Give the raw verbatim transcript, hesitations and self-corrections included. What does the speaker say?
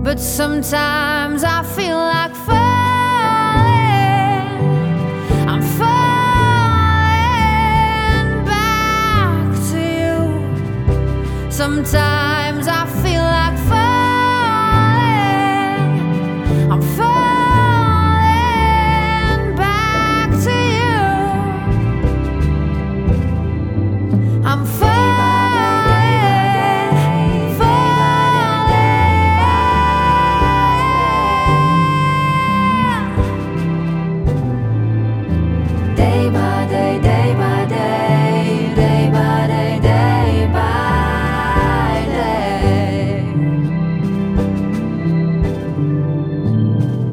but sometimes I feel like falling. I'm falling back to you. Sometimes I feel like